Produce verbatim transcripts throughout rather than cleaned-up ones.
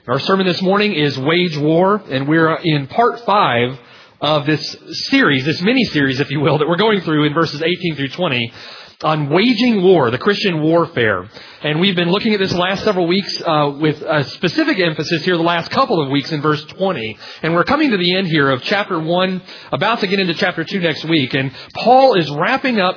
Our sermon this morning is Wage War, and we're in part five of this series, this mini-series, if you will, that we're going through in verses eighteen through twenty on waging war, the Christian warfare. And we've been looking at this last several weeks uh, with a specific emphasis here the last couple of weeks in verse twenty. And we're coming to the end here of chapter one, about to get into chapter two next week. And Paul is wrapping up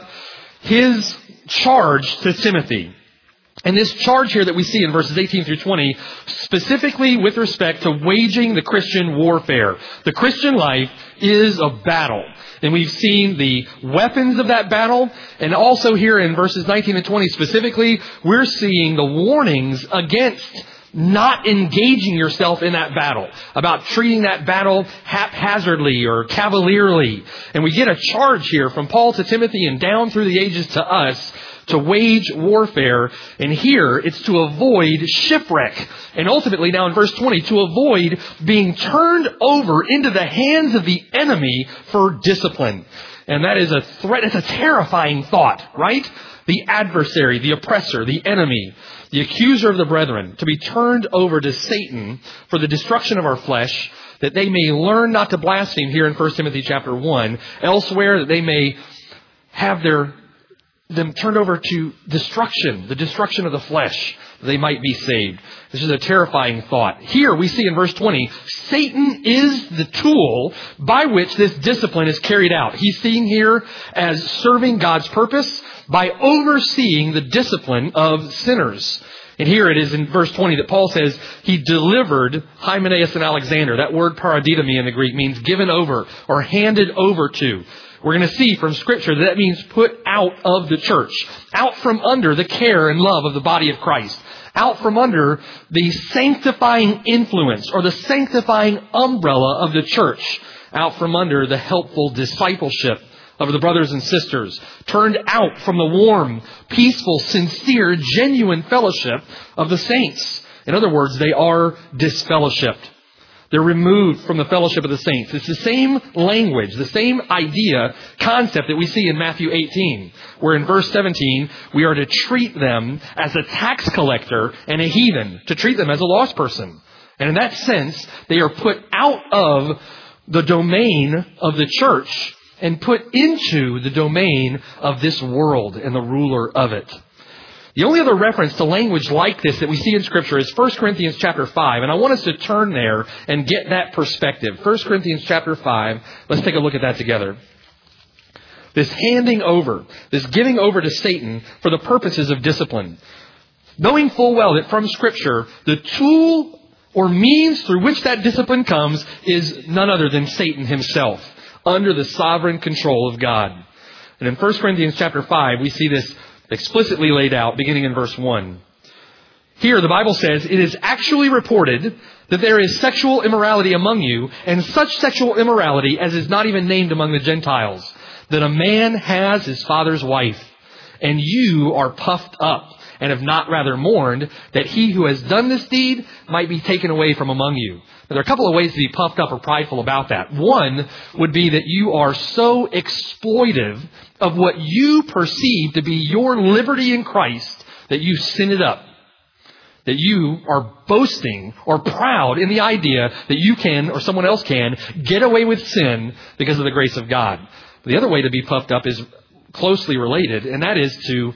his charge to Timothy. And this charge here that we see in verses eighteen through twenty, specifically with respect to waging the Christian warfare. The Christian life is a battle. And we've seen the weapons of that battle. And also here in verses nineteen and twenty specifically, we're seeing the warnings against not engaging yourself in that battle, about treating that battle haphazardly or cavalierly. And we get a charge here from Paul to Timothy and down through the ages to us to wage warfare. And here it's to avoid shipwreck. And ultimately now in verse twenty, to avoid being turned over into the hands of the enemy for discipline. And that is a threat. It's a terrifying thought, right? The adversary, the oppressor, the enemy, the accuser of the brethren, to be turned over to Satan for the destruction of our flesh, that they may learn not to blaspheme here in First Timothy chapter one. Elsewhere, that they may have their them turned over to destruction, the destruction of the flesh, that they might be saved. This is a terrifying thought. Here we see in verse twenty, Satan is the tool by which this discipline is carried out. He's seen here as serving God's purpose by overseeing the discipline of sinners. And here it is in verse twenty that Paul says he delivered Hymenaeus and Alexander. That word paradidomi in the Greek means given over or handed over to. We're going to see from Scripture that that means put out of the church, out from under the care and love of the body of Christ, out from under the sanctifying influence or the sanctifying umbrella of the church, out from under the helpful discipleship of the brothers and sisters, turned out from the warm, peaceful, sincere, genuine fellowship of the saints. In other words, they are disfellowshipped. They're removed from the fellowship of the saints. It's the same language, the same idea, concept that we see in Matthew eighteen, where in verse seventeen, we are to treat them as a tax collector and a heathen, to treat them as a lost person. And in that sense, they are put out of the domain of the church and put into the domain of this world and the ruler of it. The only other reference to language like this that we see in Scripture is First Corinthians chapter five. And I want us to turn there and get that perspective. First Corinthians chapter five. Let's take a look at that together. This handing over, this giving over to Satan for the purposes of discipline. Knowing full well that from Scripture, the tool or means through which that discipline comes is none other than Satan himself, under the sovereign control of God. And in First Corinthians chapter five, we see this explicitly laid out beginning in verse one. Here the Bible says, it is actually reported that there is sexual immorality among you, and such sexual immorality as is not even named among the Gentiles, that a man has his father's wife, and you are puffed up, and have not rather mourned, that he who has done this deed might be taken away from among you. Now, there are a couple of ways to be puffed up or prideful about that. One would be that you are so exploitive of what you perceive to be your liberty in Christ that you sin it up. That you are boasting or proud in the idea that you can, or someone else can, get away with sin because of the grace of God. The other way to be puffed up is closely related, and that is to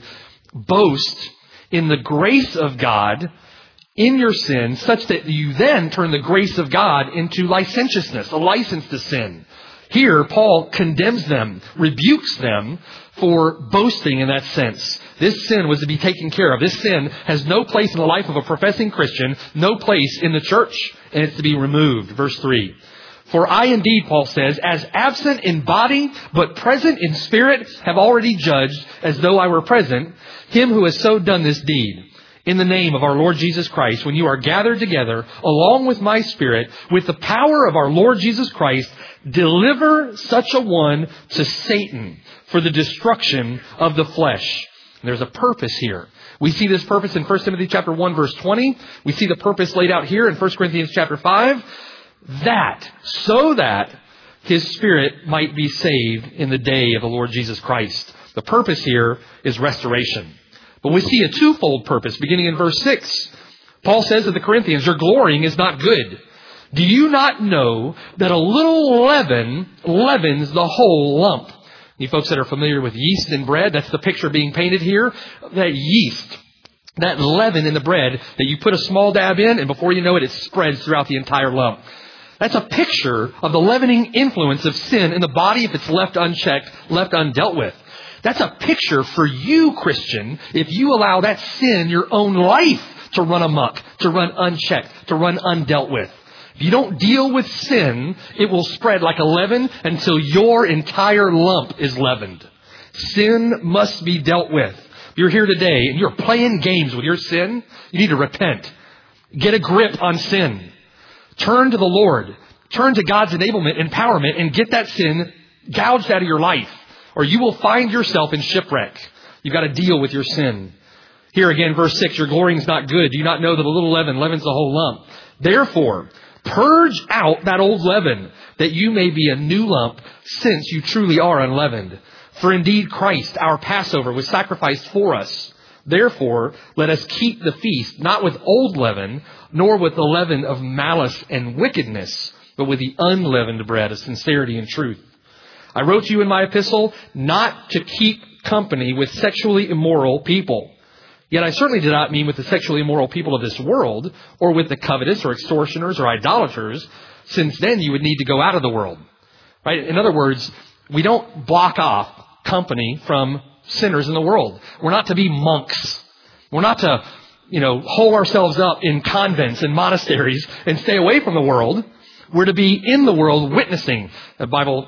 boast in the grace of God in your sin, such that you then turn the grace of God into licentiousness, a license to sin. Here, Paul condemns them, rebukes them for boasting in that sense. This sin was to be taken care of. This sin has no place in the life of a professing Christian, no place in the church, and it's to be removed. Verse three. For I indeed, Paul says, as absent in body, but present in spirit, have already judged, as though I were present, him who has so done this deed. In the name of our Lord Jesus Christ, when you are gathered together, along with my spirit, with the power of our Lord Jesus Christ, deliver such a one to Satan for the destruction of the flesh. And there's a purpose here. We see this purpose in First Timothy chapter one, verse twenty. We see the purpose laid out here in First Corinthians chapter five. That, so that his spirit might be saved in the day of the Lord Jesus Christ. The purpose here is restoration. But we see a twofold purpose beginning in verse six. Paul says to the Corinthians, your glorying is not good. Do you not know that a little leaven leavens the whole lump? You folks that are familiar with yeast in bread, that's the picture being painted here. That yeast, that leaven in the bread that you put a small dab in, and before you know it, it spreads throughout the entire lump. That's a picture of the leavening influence of sin in the body if it's left unchecked, left undealt with. That's a picture for you, Christian, if you allow that sin, your own life, to run amok, to run unchecked, to run undealt with. If you don't deal with sin, it will spread like a leaven until your entire lump is leavened. Sin must be dealt with. If you're here today and you're playing games with your sin, you need to repent. Get a grip on sin. Turn to the Lord. Turn to God's enablement, empowerment, and get that sin gouged out of your life. Or you will find yourself in shipwreck. You've got to deal with your sin. Here again, verse six, your glorying is not good. Do you not know that a little leaven leavens the whole lump? Therefore, purge out that old leaven, that you may be a new lump, since you truly are unleavened. For indeed Christ, our Passover, was sacrificed for us. Therefore, let us keep the feast, not with old leaven, nor with the leaven of malice and wickedness, but with the unleavened bread of sincerity and truth. I wrote to you in my epistle not to keep company with sexually immoral people. Yet I certainly did not mean with the sexually immoral people of this world, or with the covetous or extortioners or idolaters, since then you would need to go out of the world. Right? In other words, we don't block off company from sinners in the world. We're not to be monks. We're not to, you know, hole ourselves up in convents and monasteries and stay away from the world. We're to be in the world witnessing. The Bible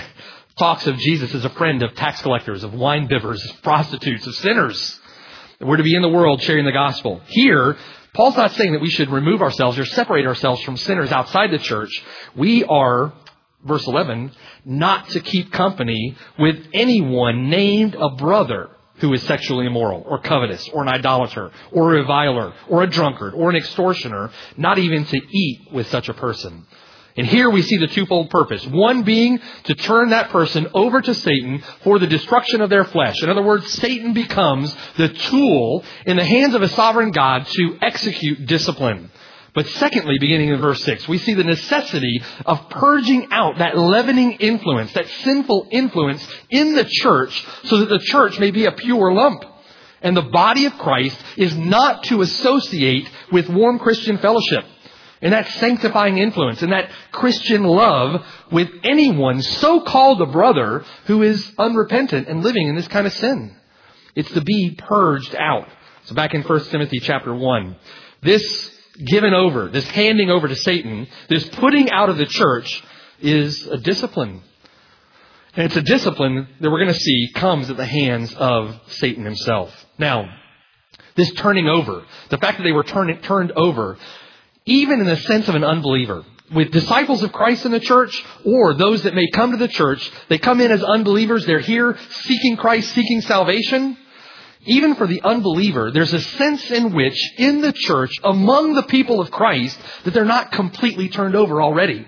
talks of Jesus as a friend of tax collectors, of wine bibbers, of prostitutes, of sinners. We're to be in the world sharing the gospel. Here, Paul's not saying that we should remove ourselves or separate ourselves from sinners outside the church. We are, verse eleven, not to keep company with anyone named a brother who is sexually immoral or covetous or an idolater or a reviler or a drunkard or an extortioner, not even to eat with such a person. And here we see the twofold purpose. One being to turn that person over to Satan for the destruction of their flesh. In other words, Satan becomes the tool in the hands of a sovereign God to execute discipline. But secondly, beginning in verse six, we see the necessity of purging out that leavening influence, that sinful influence in the church so that the church may be a pure lump. And the body of Christ is not to associate with warm Christian fellowship and that sanctifying influence and that Christian love with anyone so-called a brother who is unrepentant and living in this kind of sin. It's to be purged out. So back in First Timothy chapter one, this given over, this handing over to Satan, this putting out of the church is a discipline. And it's a discipline that we're going to see comes at the hands of Satan himself. Now, this turning over, the fact that they were turn, turned over, even in the sense of an unbeliever, with disciples of Christ in the church or those that may come to the church, they come in as unbelievers, they're here seeking Christ, seeking salvation. Even for the unbeliever, there's a sense in which in the church, among the people of Christ, that they're not completely turned over already.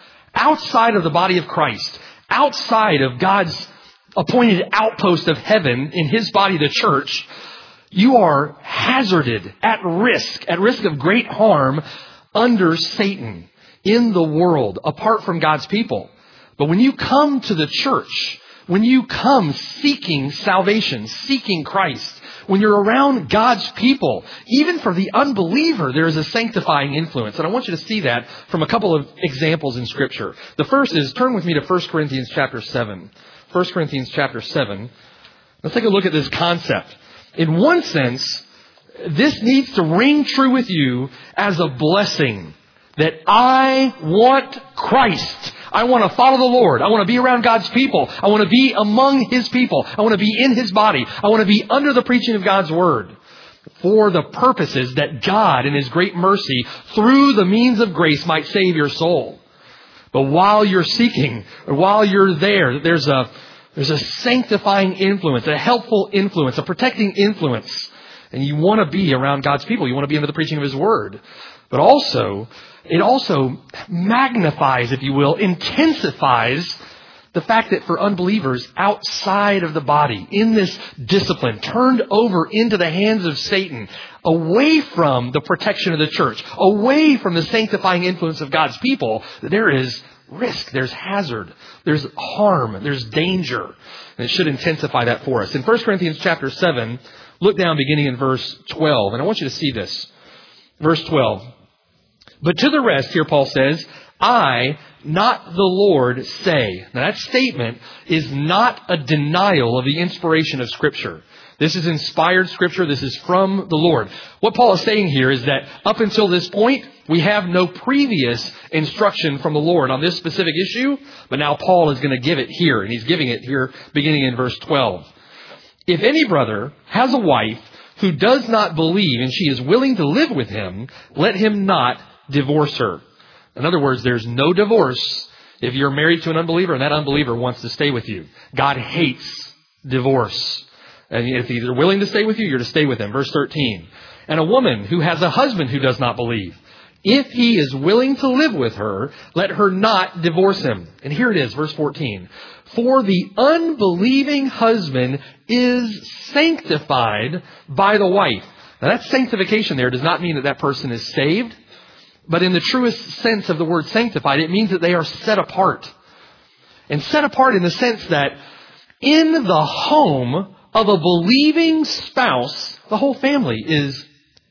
Outside of the body of Christ, outside of God's appointed outpost of heaven in His body, the church, you are hazarded, at risk, at risk of great harm under Satan in the world, apart from God's people. But when you come to the church, when you come seeking salvation, seeking Christ, when you're around God's people, even for the unbeliever, there is a sanctifying influence. And I want you to see that from a couple of examples in Scripture. The first is, turn with me to First Corinthians chapter seven. First Corinthians chapter seven. Let's take a look at this concept. In one sense, this needs to ring true with you as a blessing that I want Christ. I want to follow the Lord. I want to be around God's people. I want to be among His people. I want to be in His body. I want to be under the preaching of God's Word for the purposes that God in His great mercy through the means of grace might save your soul. But while you're seeking, or while you're there, there's a There's a sanctifying influence, a helpful influence, a protecting influence. And you want to be around God's people. You want to be under the preaching of His Word. But also, it also magnifies, if you will, intensifies The fact that for unbelievers outside of the body, in this discipline, turned over into the hands of Satan, away from the protection of the church, away from the sanctifying influence of God's people, there is risk, there's hazard, there's harm, there's danger. And it should intensify that for us. In First Corinthians chapter seven, look down beginning in verse twelve, and I want you to see this. Verse twelve. But to the rest, here Paul says, I, not the Lord, say. Now that statement is not a denial of the inspiration of Scripture. This is inspired Scripture. This is from the Lord. What Paul is saying here is that up until this point, we have no previous instruction from the Lord on this specific issue, but now Paul is going to give it here, and he's giving it here beginning in verse twelve. If any brother has a wife who does not believe and she is willing to live with him, let him not divorce her. In other words, there's no divorce if you're married to an unbeliever and that unbeliever wants to stay with you. God hates divorce. And if they're willing to stay with you, you're to stay with them. Verse thirteen. And a woman who has a husband who does not believe, if he is willing to live with her, let her not divorce him. And here it is, verse fourteen. For the unbelieving husband is sanctified by the wife. Now that sanctification there does not mean that that person is saved. But in the truest sense of the word sanctified, it means that they are set apart. And set apart in the sense that in the home of a believing spouse, the whole family is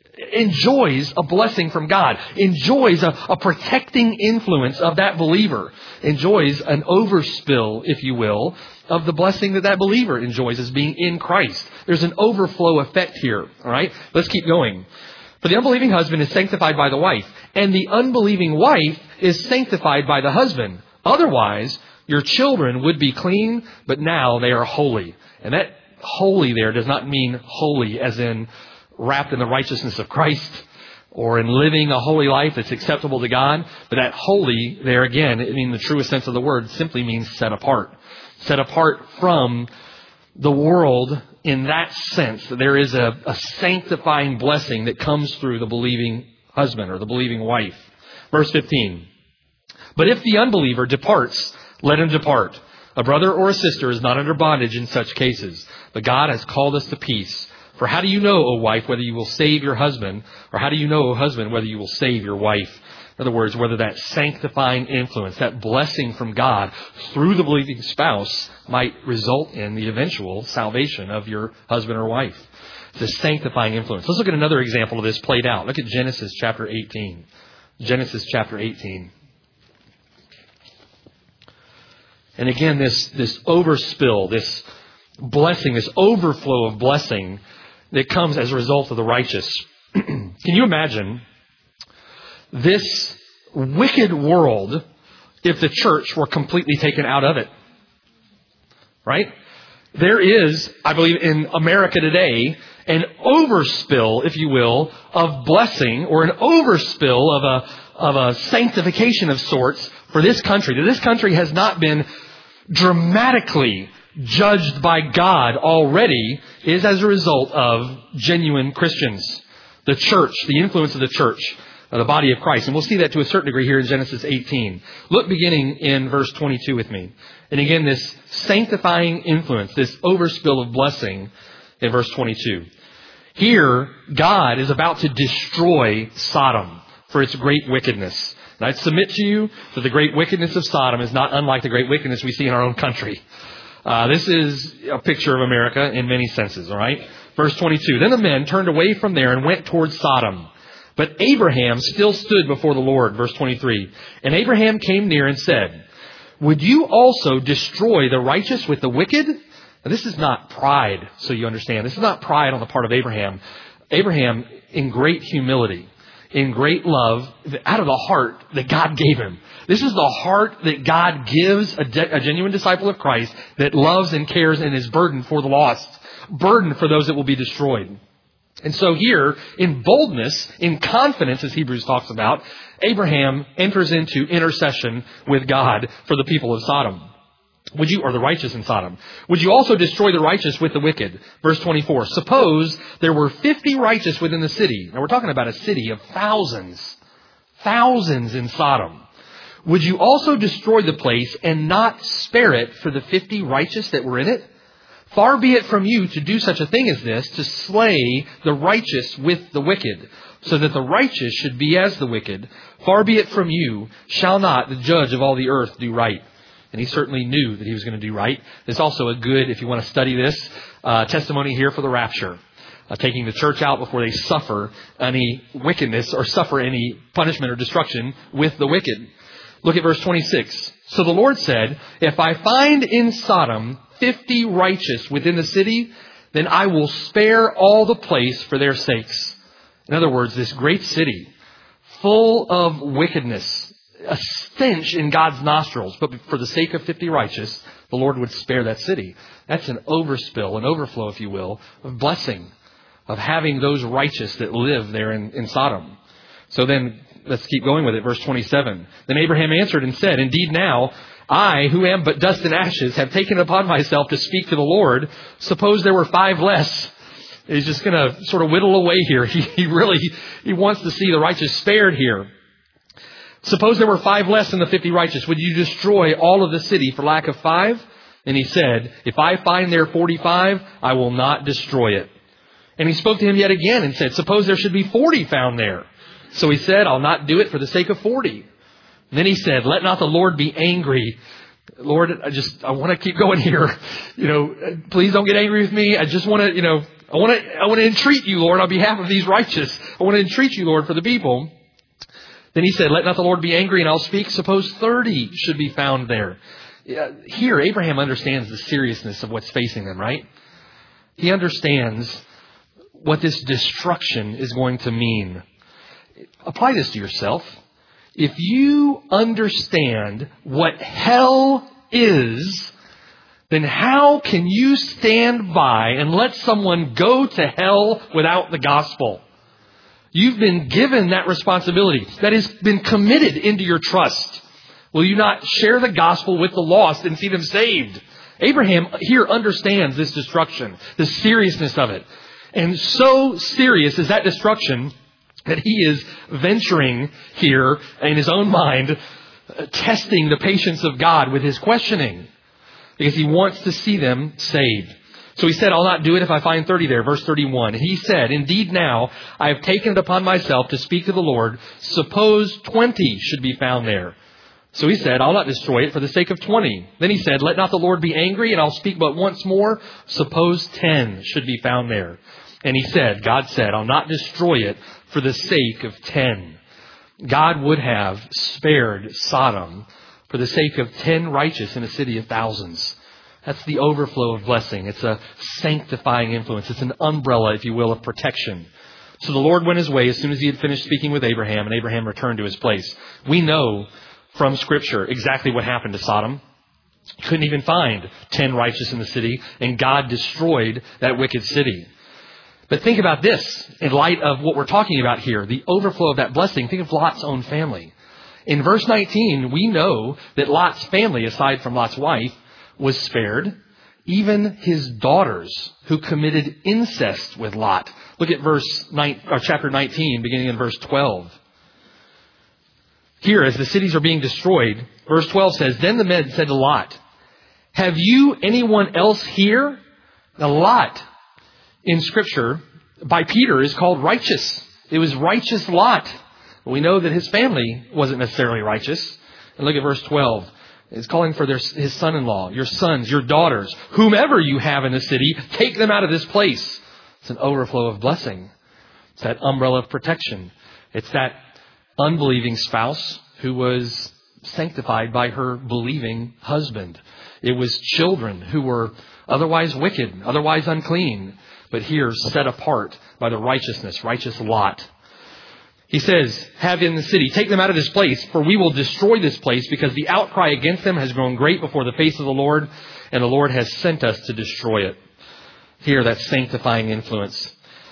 enjoys a blessing from God, enjoys a, a protecting influence of that believer, enjoys an overspill, if you will, of the blessing that that believer enjoys as being in Christ. There's an overflow effect here. All right, let's keep going. For the unbelieving husband is sanctified by the wife, and the unbelieving wife is sanctified by the husband. Otherwise, your children would be clean, but now they are holy. And that holy there does not mean holy as in wrapped in the righteousness of Christ or in living a holy life that's acceptable to God. But that holy there again, I mean the truest sense of the word, simply means set apart. Set apart from the world in that sense. That there is a, a sanctifying blessing that comes through the believing husband or the believing wife. Verse fifteen. But if the unbeliever departs, let him depart. A brother or a sister is not under bondage in such cases. But God has called us to peace. For how do you know, O wife, whether you will save your husband? Or how do you know, O husband, whether you will save your wife? In other words, whether that sanctifying influence, that blessing from God through the believing spouse might result in the eventual salvation of your husband or wife. The sanctifying influence. Let's look at another example of this played out. Look at Genesis chapter eighteen. Genesis chapter eighteen. And again, this, this overspill, this blessing, this overflow of blessing that comes as a result of the righteous. Can you imagine this wicked world if the church were completely taken out of it? Right? There is, I believe, in America today, an overspill, if you will, of blessing or an overspill of a, of a sanctification of sorts for this country. This country has not been dramatically judged by God already, is as a result of genuine Christians. The church, the influence of the church, the body of Christ. And we'll see that to a certain degree here in Genesis eighteen. Look beginning in verse twenty-two with me. And again, this sanctifying influence, this overspill of blessing in verse twenty-two. Here, God is about to destroy Sodom for its great wickedness. And I'd submit to you that the great wickedness of Sodom is not unlike the great wickedness we see in our own country. Uh, this is a picture of America in many senses, all right? Verse twenty-two. Then the men turned away from there and went towards Sodom. But Abraham still stood before the Lord. Verse twenty-three. And Abraham came near and said, would you also destroy the righteous with the wicked? Now, this is not pride, so you understand. This is not pride on the part of Abraham. Abraham, in great humility, in great love, out of the heart that God gave him. This is the heart that God gives a, de- a genuine disciple of Christ that loves and cares and is burdened for the lost, burdened for those that will be destroyed. And so here, in boldness, in confidence, as Hebrews talks about, Abraham enters into intercession with God for the people of Sodom. Would you, or the righteous in Sodom, would you also destroy the righteous with the wicked? Verse twenty-four. Suppose there were fifty righteous within the city. Now we're talking about a city of thousands, thousands in Sodom. would you also destroy the place and not spare it for the fifty righteous that were in it? Far be it from you to do such a thing as this, to slay the righteous with the wicked, so that the righteous should be as the wicked. Far be it from you, shall not the judge of all the earth do right? And he certainly knew that he was going to do right. There's also a good, if you want to study this, uh, testimony here for the rapture. Uh, taking the church out before they suffer any wickedness or suffer any punishment or destruction with the wicked. Look at verse twenty-six. So the Lord said, if I find in Sodom fifty righteous within the city, then I will spare all the place for their sakes. In other words, this great city, full of wickedness, a stench in God's nostrils, but for the sake of fifty righteous, the Lord would spare that city. That's an overspill, an overflow, if you will, of blessing, of having those righteous that live there in, in Sodom. So then, let's keep going with it. Verse twenty-seven. Then Abraham answered and said, indeed now, I, who am but dust and ashes, have taken upon myself to speak to the Lord. Suppose there were five less. He's just going to sort of whittle away here. He, he really, he wants to see the righteous spared here. Suppose there were five less than the fifty righteous. Would you destroy all of the city for lack of five? And he said, if I find there forty-five, I will not destroy it. And he spoke to him yet again and said, suppose there should be forty found there. So he said, I'll not do it for the sake of forty. And then he said, let not the Lord be angry. Lord, I just, I want to keep going here. You know, please don't get angry with me. I just want to, you know, I want to, I want to entreat you, Lord, on behalf of these righteous. I want to entreat you, Lord, for the people. Then he said, let not the Lord be angry and I'll speak. Suppose thirty should be found there. Here, Abraham understands the seriousness of what's facing them, right? He understands what this destruction is going to mean. Apply this to yourself. If you understand what hell is, then how can you stand by and let someone go to hell without the gospel? You've been given that responsibility. That has been committed into your trust. Will you not share the gospel with the lost and see them saved? Abraham here understands this destruction, the seriousness of it. And so serious is that destruction that he is venturing here in his own mind, uh, testing the patience of God with his questioning, because he wants to see them saved. So he said, I'll not do it if I find thirty there. Verse thirty-one. He said, indeed now I have taken it upon myself to speak to the Lord. Suppose twenty should be found there. So he said, I'll not destroy it for the sake of twenty. Then he said, let not the Lord be angry, and I'll speak but once more. Suppose ten should be found there. And he said, God said, I'll not destroy it for the sake of ten. God would have spared Sodom for the sake of ten righteous in a city of thousands. That's the overflow of blessing. It's a sanctifying influence. It's an umbrella, if you will, of protection. So the Lord went his way as soon as he had finished speaking with Abraham, and Abraham returned to his place. We know from Scripture exactly what happened to Sodom. Couldn't even find ten righteous in the city, and God destroyed that wicked city. But think about this in light of what we're talking about here, the overflow of that blessing. Think of Lot's own family. In verse nineteen, we know that Lot's family, aside from Lot's wife, was spared. Even his daughters who committed incest with Lot. Look at verse nine, or chapter nineteen, beginning in verse twelve. Here, as the cities are being destroyed, verse twelve says, then the men said to Lot, have you anyone else here? Now Lot, in Scripture, by Peter, is called righteous. It was righteous Lot. We know that his family wasn't necessarily righteous. And look at verse twelve. It's calling for their, his son-in-law, your sons, your daughters, whomever you have in the city, take them out of this place. It's an overflow of blessing. It's that umbrella of protection. It's that unbelieving spouse who was sanctified by her believing husband. It was children who were otherwise wicked, otherwise unclean, but here set apart by the righteousness, righteous Lot. He says, have in the city, take them out of this place, for we will destroy this place, because the outcry against them has grown great before the face of the Lord, and the Lord has sent us to destroy it. Here, that sanctifying influence.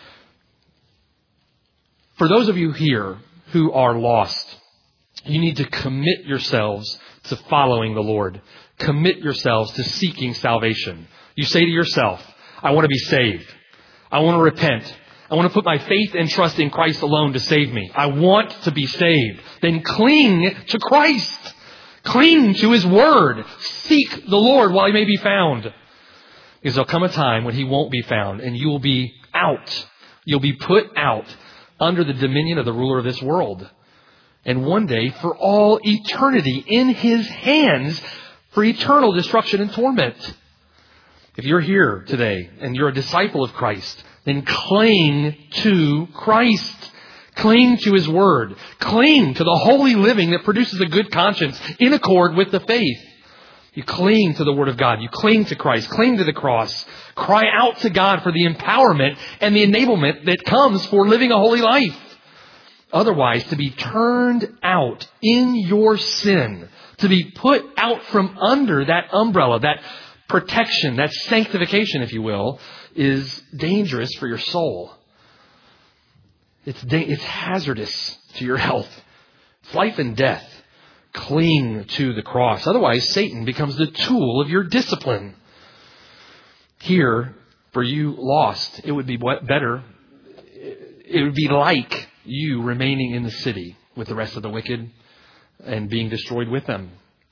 For those of you here who are lost, you need to commit yourselves to following the Lord. Commit yourselves to seeking salvation. You say to yourself, I want to be saved. I want to repent. I want to put my faith and trust in Christ alone to save me. I want to be saved. Then cling to Christ. Cling to His Word. Seek the Lord while He may be found. Because there'll come a time when He won't be found and you will be out. You'll be put out under the dominion of the ruler of this world. And one day, for all eternity, in His hands, for eternal destruction and torment. If you're here today and you're a disciple of Christ, then cling to Christ. Cling to His Word. Cling to the holy living that produces a good conscience in accord with the faith. You cling to the Word of God. You cling to Christ. Cling to the cross. Cry out to God for the empowerment and the enablement that comes for living a holy life. Otherwise, to be turned out in your sin, to be put out from under that umbrella, that protection, that sanctification, if you will, is dangerous for your soul. It's da- it's hazardous to your health. It's life and death. Cling to the cross. Otherwise, Satan becomes the tool of your discipline. Here, for you lost, it would be better, it would be like you remaining in the city with the rest of the wicked and being destroyed with them.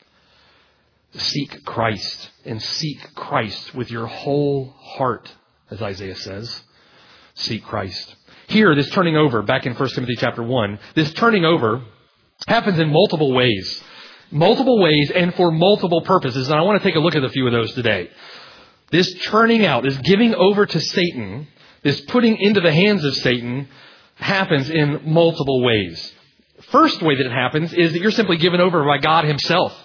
Seek Christ and seek Christ with your whole heart, as Isaiah says. Seek Christ. Here, this turning over, back in First Timothy chapter one, this turning over happens in multiple ways. Multiple ways and for multiple purposes. And I want to take a look at a few of those today. This turning out, this giving over to Satan, this putting into the hands of Satan, happens in multiple ways. First way that it happens is that you're simply given over by God Himself.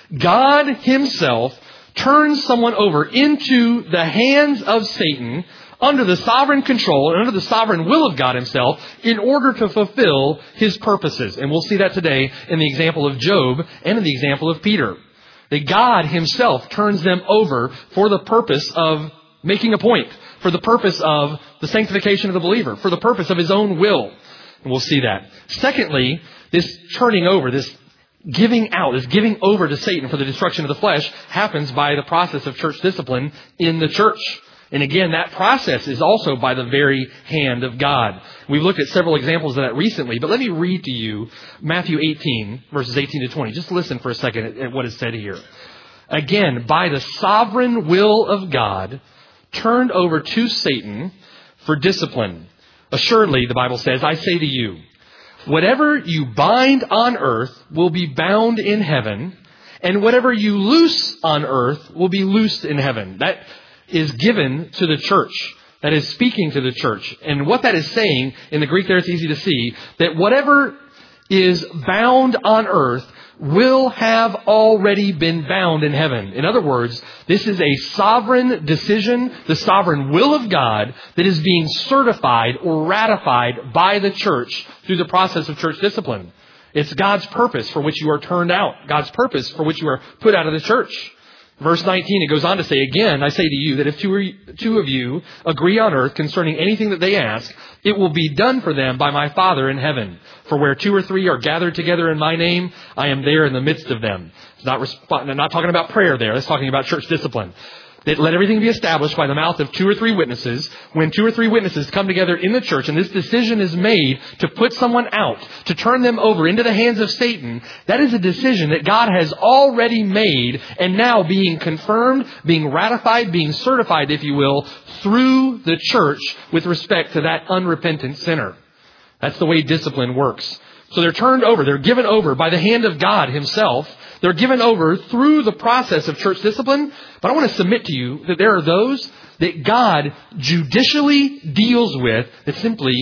God Himself turns someone over into the hands of Satan under the sovereign control and under the sovereign will of God Himself in order to fulfill His purposes. And we'll see that today in the example of Job and in the example of Peter. That God Himself turns them over for the purpose of making a point, for the purpose of the sanctification of the believer, for the purpose of His own will. And we'll see that. Secondly, this turning over, this giving out, this giving over to Satan for the destruction of the flesh happens by the process of church discipline in the church. And again, that process is also by the very hand of God. We've looked at several examples of that recently, but let me read to you Matthew eighteen, verses eighteen to twenty. Just listen for a second at, at what is said here. Again, by the sovereign will of God, turned over to Satan for discipline. Assuredly, the Bible says, I say to you, whatever you bind on earth will be bound in heaven, and whatever you loose on earth will be loosed in heaven. That is given to the church. That is speaking to the church. And what that is saying, in the Greek there it's easy to see, that whatever is bound on earth will have already been bound in heaven. In other words, this is a sovereign decision, the sovereign will of God that is being certified or ratified by the church through the process of church discipline. It's God's purpose for which you are turned out. God's purpose for which you are put out of the church. Verse nineteen, it goes on to say, again, I say to you that if two, or, two of you agree on earth concerning anything that they ask, it will be done for them by my Father in heaven. For where two or three are gathered together in my name, I am there in the midst of them. It's not, resp- I'm not talking about prayer there. It's talking about church discipline. That let everything be established by the mouth of two or three witnesses. When two or three witnesses come together in the church and this decision is made to put someone out, to turn them over into the hands of Satan, that is a decision that God has already made and now being confirmed, being ratified, being certified, if you will, through the church with respect to that unrepentant sinner. That's the way discipline works. So they're turned over, they're given over by the hand of God Himself. They're given over through the process of church discipline. But I want to submit to you that there are those that God judicially deals with that simply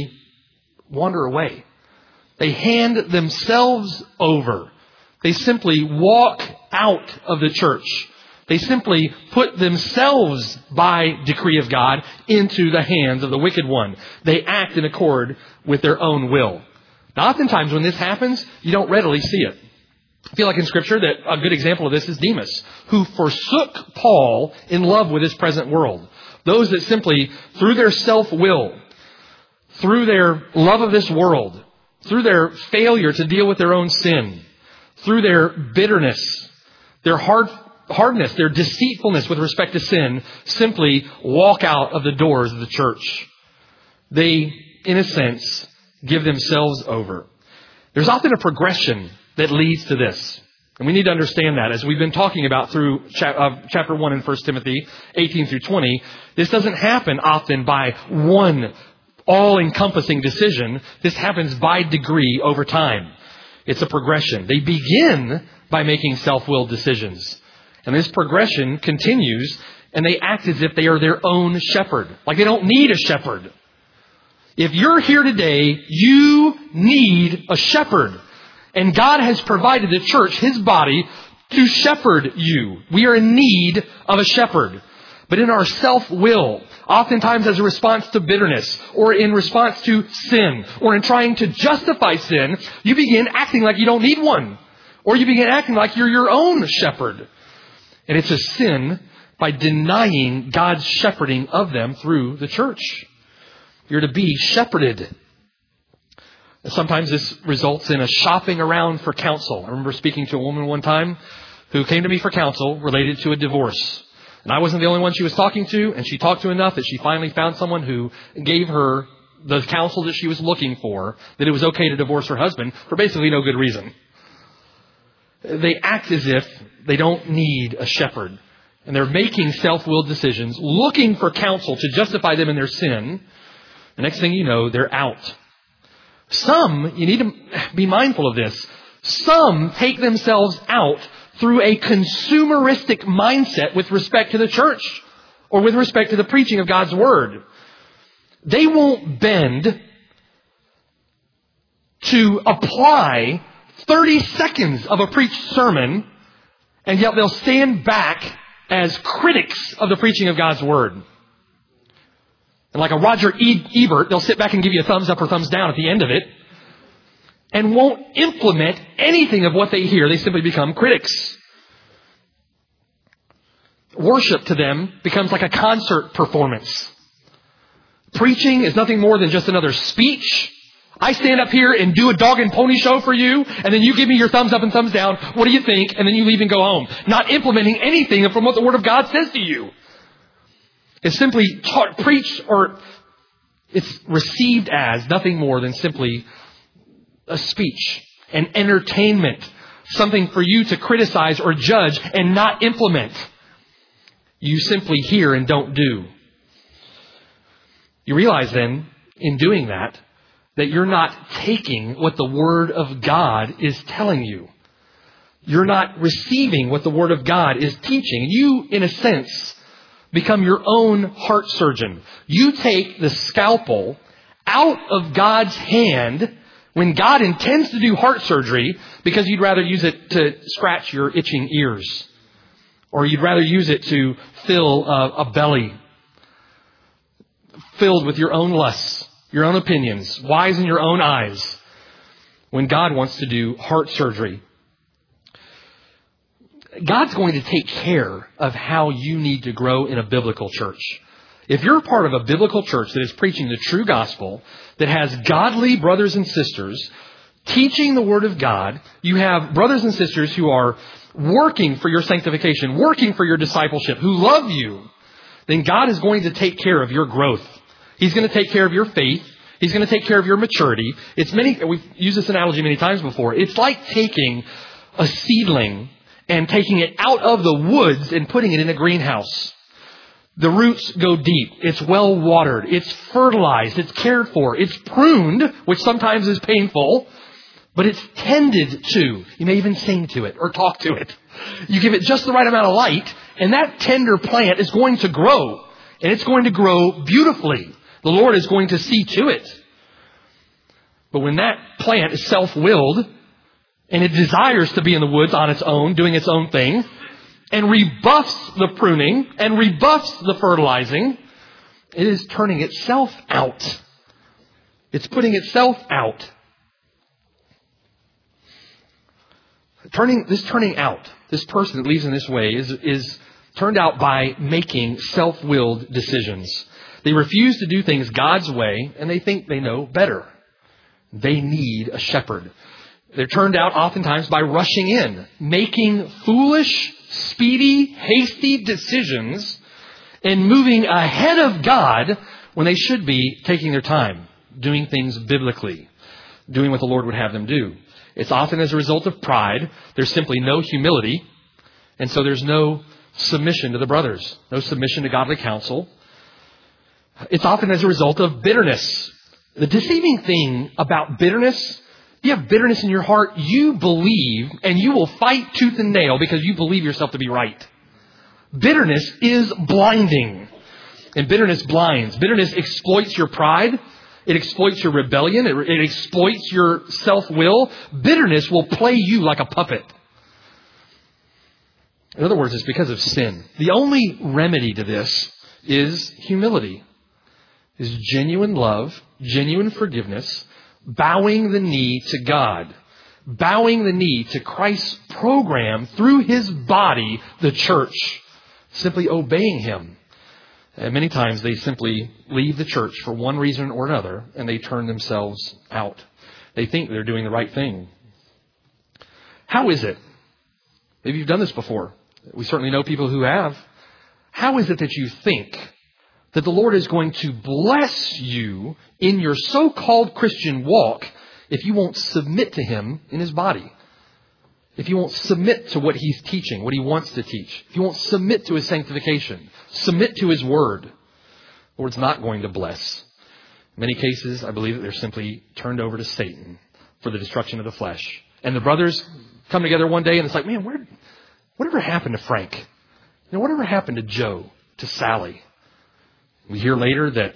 wander away. They hand themselves over. They simply walk out of the church. They simply put themselves by decree of God into the hands of the wicked one. They act in accord with their own will. Now, oftentimes when this happens, you don't readily see it. I feel like in Scripture that a good example of this is Demas, who forsook Paul in love with this present world. Those that simply, through their self-will, through their love of this world, through their failure to deal with their own sin, through their bitterness, their hard, hardness, their deceitfulness with respect to sin, simply walk out of the doors of the church. They, in a sense, give themselves over. There's often a progression that leads to this. And we need to understand that as we've been talking about through chapter one in First Timothy eighteen through twenty. This doesn't happen often by one all-encompassing decision. This happens by degree over time. It's a progression. They begin by making self-willed decisions. And this progression continues, and they act as if they are their own shepherd. Like they don't need a shepherd. If you're here today, you need a shepherd. And God has provided the church, His body, to shepherd you. We are in need of a shepherd. But in our self-will, oftentimes as a response to bitterness, or in response to sin, or in trying to justify sin, you begin acting like you don't need one. Or you begin acting like you're your own shepherd. And it's a sin by denying God's shepherding of them through the church. You're to be shepherded. Sometimes this results in a shopping around for counsel. I remember speaking to a woman one time who came to me for counsel related to a divorce. And I wasn't the only one she was talking to, and she talked to enough that she finally found someone who gave her the counsel that she was looking for, that it was okay to divorce her husband for basically no good reason. They act as if they don't need a shepherd. And they're making self-willed decisions, looking for counsel to justify them in their sin. The next thing you know, they're out. Some, you need to be mindful of this, some take themselves out through a consumeristic mindset with respect to the church or with respect to the preaching of God's Word. They won't bend to apply thirty seconds of a preached sermon, and yet they'll stand back as critics of the preaching of God's Word. And like a Roger E. Ebert, they'll sit back and give you a thumbs up or thumbs down at the end of it and won't implement anything of what they hear. They simply become critics. Worship to them becomes like a concert performance. Preaching is nothing more than just another speech. I stand up here and do a dog and pony show for you, and then you give me your thumbs up and thumbs down. What do you think? And then you leave and go home. Not implementing anything from what the Word of God says to you. It's simply taught, preached, or it's received as nothing more than simply a speech, an entertainment, something for you to criticize or judge and not implement. You simply hear and don't do. You realize then, in doing that, that you're not taking what the Word of God is telling you. You're not receiving what the Word of God is teaching. You, in a sense, become your own heart surgeon. You take the scalpel out of God's hand when God intends to do heart surgery because you'd rather use it to scratch your itching ears. Or you'd rather use it to fill a, a belly filled with your own lusts, your own opinions, wise in your own eyes, when God wants to do heart surgery. God's going to take care of how you need to grow in a biblical church. If you're a part of a biblical church that is preaching the true gospel, that has godly brothers and sisters teaching the Word of God, you have brothers and sisters who are working for your sanctification, working for your discipleship, who love you, then God is going to take care of your growth. He's going to take care of your faith. He's going to take care of your maturity. It's many, we've used this analogy many times before. It's like taking a seedling and taking it out of the woods and putting it in a greenhouse. The roots go deep. It's well watered. It's fertilized. It's cared for. It's pruned, which sometimes is painful, but it's tended to. You may even sing to it or talk to it. You give it just the right amount of light, and that tender plant is going to grow, and it's going to grow beautifully. The Lord is going to see to it. But when that plant is self-willed, and it desires to be in the woods on its own, doing its own thing, and rebuffs the pruning, and rebuffs the fertilizing, it is turning itself out. It's putting itself out. Turning, this turning out, this person that leaves in this way is, is turned out by making self-willed decisions. They refuse to do things God's way, and they think they know better. They need a shepherd. They're turned out oftentimes by rushing in, making foolish, speedy, hasty decisions, and moving ahead of God when they should be taking their time, doing things biblically, doing what the Lord would have them do. It's often as a result of pride. There's simply no humility. And so there's no submission to the brothers, no submission to godly counsel. It's often as a result of bitterness. The deceiving thing about bitterness, you have bitterness in your heart, you believe, and you will fight tooth and nail because you believe yourself to be right. Bitterness is blinding. And bitterness blinds. Bitterness exploits your pride. It exploits your rebellion. It, it exploits your self-will. Bitterness will play you like a puppet. In other words, it's because of sin. The only remedy to this is humility. Is genuine love, genuine forgiveness, bowing the knee to God, bowing the knee to Christ's program through His body, the church, simply obeying Him. And many times they simply leave the church for one reason or another, and they turn themselves out. They think they're doing the right thing. How is it? Maybe you've done this before. We certainly know people who have. How is it that you think that the Lord is going to bless you in your so-called Christian walk if you won't submit to Him in His body? If you won't submit to what He's teaching, what He wants to teach. If you won't submit to His sanctification, submit to His Word, the Lord's not going to bless. In many cases, I believe that they're simply turned over to Satan for the destruction of the flesh. And the brothers come together one day and it's like, man, where, whatever happened to Frank? You know, whatever happened to Joe, to Sally? We hear later that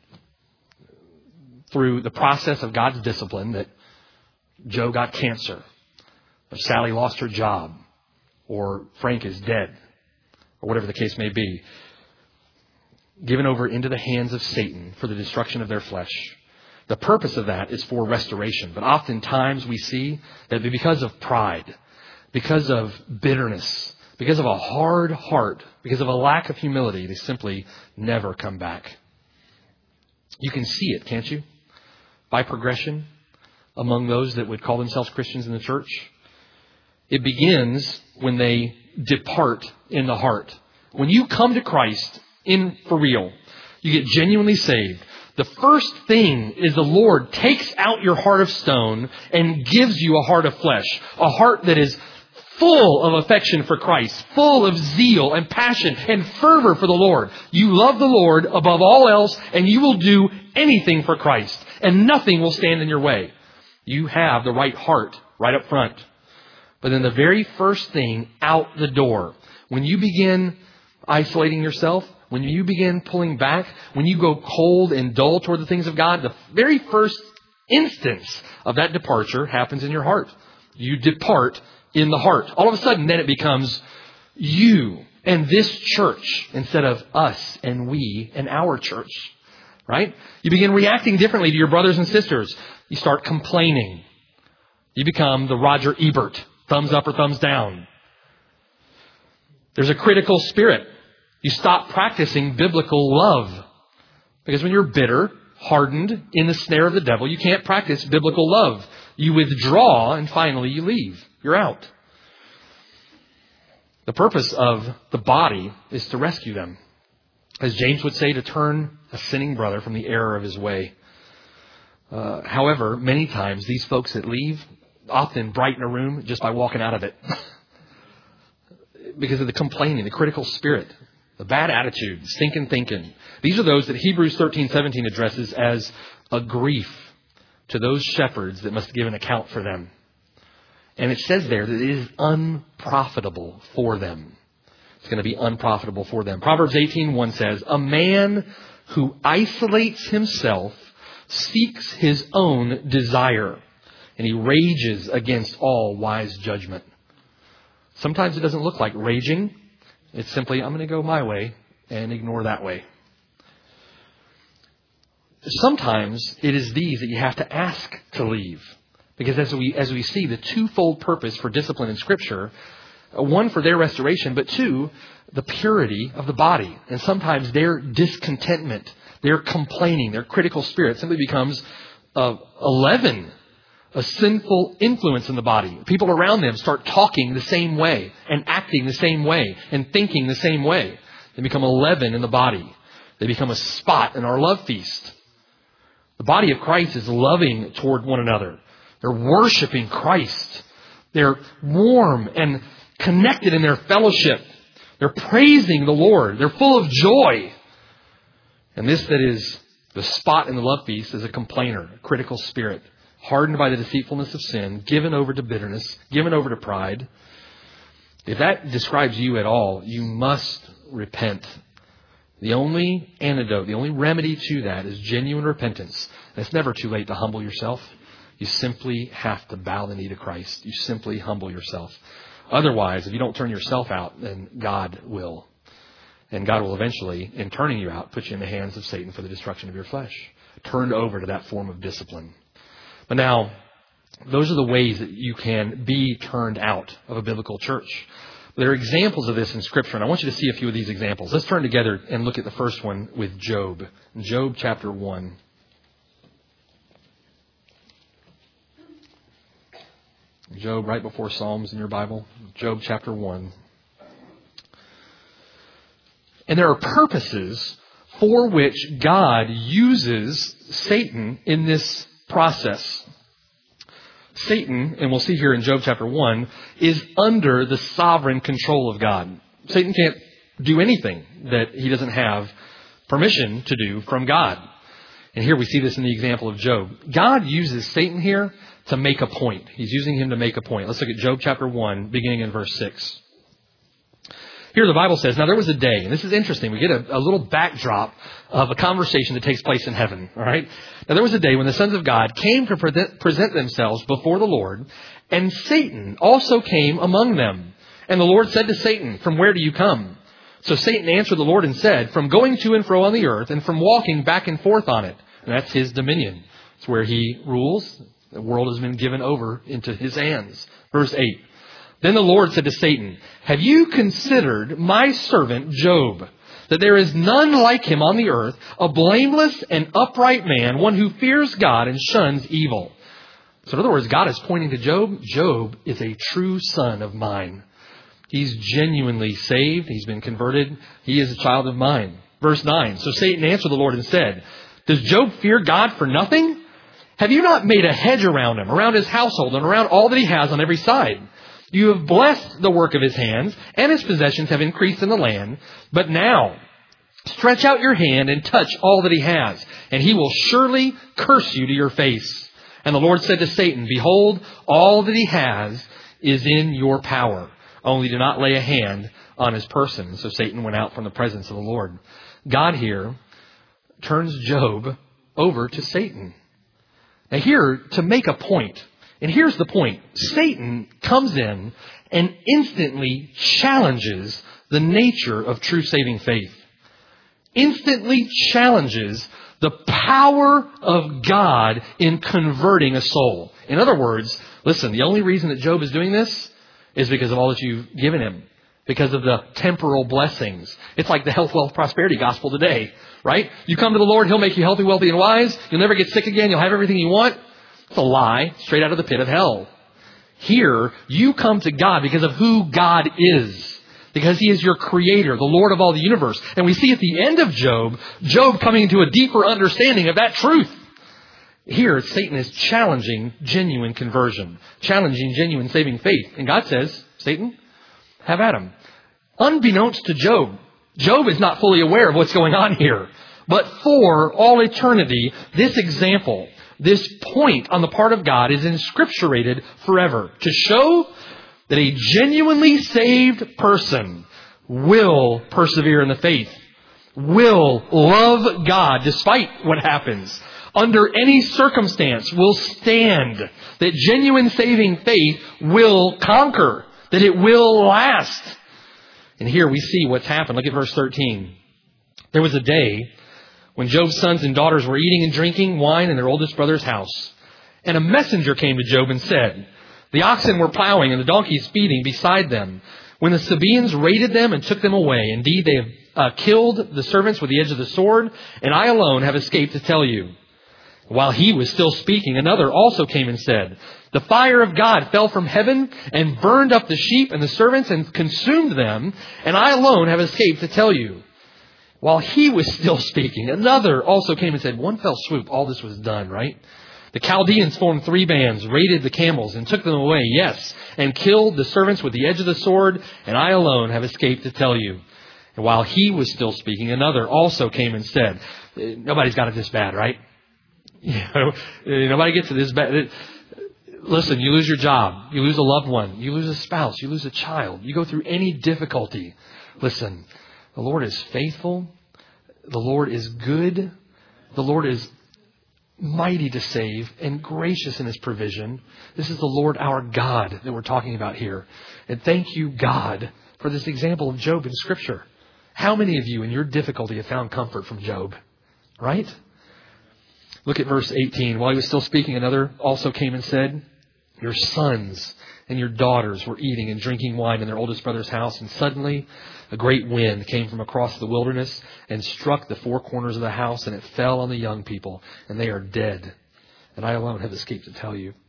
through the process of God's discipline that Joe got cancer, or Sally lost her job, or Frank is dead, or whatever the case may be, given over into the hands of Satan for the destruction of their flesh. The purpose of that is for restoration. But oftentimes we see that because of pride, because of bitterness, because of a hard heart, because of a lack of humility, they simply never come back. You can see it, can't you? By progression among those that would call themselves Christians in the church. It begins when they depart in the heart. When you come to Christ in for real, you get genuinely saved. The first thing is the Lord takes out your heart of stone and gives you a heart of flesh. A heart that is full of affection for Christ, full of zeal and passion and fervor for the Lord. You love the Lord above all else, and you will do anything for Christ, and nothing will stand in your way. You have the right heart right up front. But then the very first thing out the door, when you begin isolating yourself, when you begin pulling back, when you go cold and dull toward the things of God, the very first instance of that departure happens in your heart. You depart in the heart. All of a sudden, then it becomes you and this church instead of us and we and our church, right? You begin reacting differently to your brothers and sisters. You start complaining. You become the Roger Ebert, thumbs up or thumbs down. There's a critical spirit. You stop practicing biblical love. Because when you're bitter, hardened, in the snare of the devil, you can't practice biblical love. You withdraw and finally you leave. You're out. The purpose of the body is to rescue them. As James would say, to turn a sinning brother from the error of his way. Uh, however, many times these folks that leave often brighten a room just by walking out of it. Because of the complaining, the critical spirit, the bad attitude, stinking thinking. These are those that Hebrews thirteen seventeen addresses as a grief to those shepherds that must give an account for them. And it says there that it is unprofitable for them. It's going to be unprofitable for them. Proverbs eighteen one says, a man who isolates himself seeks his own desire, and he rages against all wise judgment. Sometimes it doesn't look like raging. It's simply, I'm going to go my way and ignore that way. Sometimes it is these that you have to ask to leave. Because as we as we see the twofold purpose for discipline in Scripture, one for their restoration, but two, the purity of the body. And sometimes their discontentment, their complaining, their critical spirit simply becomes a, a leaven, a sinful influence in the body. People around them start talking the same way and acting the same way and thinking the same way. They become a leaven in the body. They become a spot in our love feast. The body of Christ is loving toward one another. They're worshiping Christ. They're warm and connected in their fellowship. They're praising the Lord. They're full of joy. And this that is the spot in the love feast is a complainer, a critical spirit, hardened by the deceitfulness of sin, given over to bitterness, given over to pride. If that describes you at all, you must repent. The only antidote, the only remedy to that is genuine repentance. And it's never too late to humble yourself. You simply have to bow the knee to Christ. You simply humble yourself. Otherwise, if you don't turn yourself out, then God will. And God will eventually, in turning you out, put you in the hands of Satan for the destruction of your flesh. Turned over to that form of discipline. But now, those are the ways that you can be turned out of a biblical church. There are examples of this in Scripture, and I want you to see a few of these examples. Let's turn together and look at the first one with Job. Job chapter one. Job, right before Psalms in your Bible. Job chapter one. And there are purposes for which God uses Satan in this process. Satan, and we'll see here in Job chapter one, is under the sovereign control of God. Satan can't do anything that he doesn't have permission to do from God. And here we see this in the example of Job. God uses Satan here to make a point. He's using him to make a point. Let's look at Job chapter one, beginning in verse six. Here the Bible says, now there was a day, and this is interesting. We get a, a little backdrop of a conversation that takes place in heaven. All right. Now there was a day when the sons of God came to present, present themselves before the Lord, and Satan also came among them. And the Lord said to Satan, from where do you come? So Satan answered the Lord and said, from going to and fro on the earth, and from walking back and forth on it. And that's his dominion. It's where he rules. The world has been given over into his hands. Verse eight. Then the Lord said to Satan, have you considered my servant Job, that there is none like him on the earth, a blameless and upright man, one who fears God and shuns evil? So in other words, God is pointing to Job. Job is a true son of mine. He's genuinely saved. He's been converted. He is a child of mine. Verse nine. So Satan answered the Lord and said, does Job fear God for nothing? Have you not made a hedge around him, around his household, and around all that he has on every side? You have blessed the work of his hands, and his possessions have increased in the land. But now, stretch out your hand and touch all that he has, and he will surely curse you to your face. And the Lord said to Satan, behold, all that he has is in your power. Only do not lay a hand on his person. So Satan went out from the presence of the Lord. God here turns Job over to Satan. Now here, to make a point, and here's the point. Satan comes in and instantly challenges the nature of true saving faith. Instantly challenges the power of God in converting a soul. In other words, listen, the only reason that Job is doing this is because of all that you've given him. Because of the temporal blessings. It's like the health, wealth, prosperity gospel today, right? You come to the Lord, He'll make you healthy, wealthy, and wise. You'll never get sick again. You'll have everything you want. It's a lie straight out of the pit of hell. Here, you come to God because of who God is. Because He is your creator, the Lord of all the universe. And we see at the end of Job, Job coming into a deeper understanding of that truth. Here, Satan is challenging genuine conversion, challenging genuine saving faith. And God says, Satan, have at him. Unbeknownst to Job, Job is not fully aware of what's going on here. But for all eternity, this example, this point on the part of God is inscripturated forever to show that a genuinely saved person will persevere in the faith, will love God despite what happens, under any circumstance will stand, that genuine saving faith will conquer, that it will last. And here we see what's happened. Look at verse thirteen. There was a day when Job's sons and daughters were eating and drinking wine in their oldest brother's house. And a messenger came to Job and said, the oxen were plowing and the donkeys feeding beside them, when the Sabaeans raided them and took them away. Indeed, they have uh, killed the servants with the edge of the sword, and I alone have escaped to tell you. While he was still speaking, another also came and said, the fire of God fell from heaven and burned up the sheep and the servants and consumed them, and I alone have escaped to tell you. While he was still speaking, another also came and said, one fell swoop, all this was done, right? The Chaldeans formed three bands, raided the camels, and took them away, yes, and killed the servants with the edge of the sword, and I alone have escaped to tell you. And while he was still speaking, another also came and said, nobody's got it this bad, right? You know, nobody gets it this bad. Listen, you lose your job. You lose a loved one. You lose a spouse. You lose a child. You go through any difficulty. Listen, the Lord is faithful. The Lord is good. The Lord is mighty to save and gracious in His provision. This is the Lord our God that we're talking about here. And thank you, God, for this example of Job in Scripture. How many of you in your difficulty have found comfort from Job? Right? Look at verse eighteen. While he was still speaking, another also came and said, your sons and your daughters were eating and drinking wine in their oldest brother's house, and suddenly a great wind came from across the wilderness and struck the four corners of the house, and it fell on the young people, and they are dead. And I alone have escaped to tell you.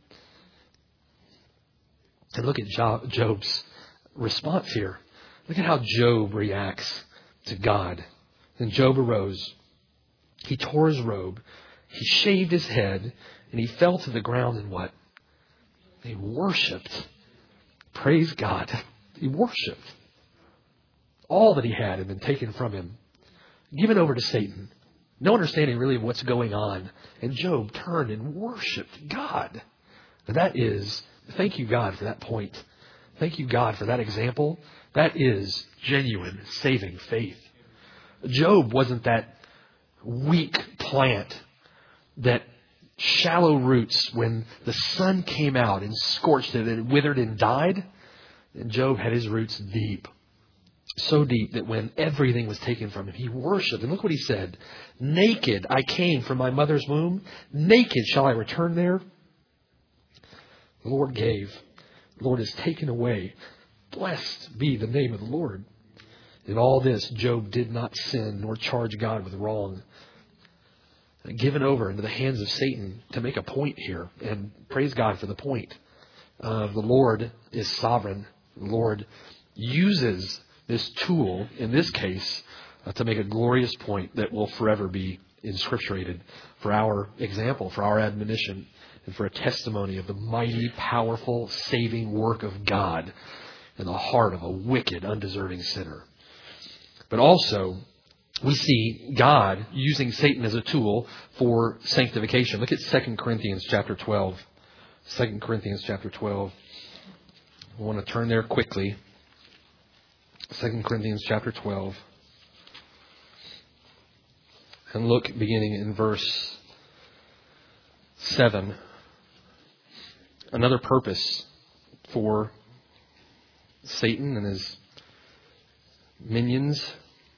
And look at Job's response here. Look at how Job reacts to God. Then Job arose. He tore his robe. He shaved his head. And he fell to the ground and what? He worshipped. Praise God. He worshipped. All that he had had been taken from him. Given over to Satan. No understanding really of what's going on. And Job turned and worshipped God. And that is, thank you God for that point. Thank you God for that example. That is genuine saving faith. Job wasn't that weak plant that shallow roots when the sun came out and scorched it and it withered and died. And Job had his roots deep. So deep that when everything was taken from him, he worshipped. And look what he said. Naked I came from my mother's womb. Naked shall I return there. The Lord gave. The Lord has taken away. Blessed be the name of the Lord. In all this, Job did not sin nor charge God with wrong. Given over into the hands of Satan to make a point here. And praise God for the point. Uh, the Lord is sovereign. The Lord uses this tool, in this case, uh, to make a glorious point that will forever be inscripturated for our example, for our admonition, and for a testimony of the mighty, powerful, saving work of God in the heart of a wicked, undeserving sinner. But also, we see God using Satan as a tool for sanctification. Look at Second Corinthians chapter twelve. Second Corinthians chapter twelve. I want to turn there quickly. Second Corinthians chapter twelve. And look beginning in verse seven. Another purpose for Satan and his minions.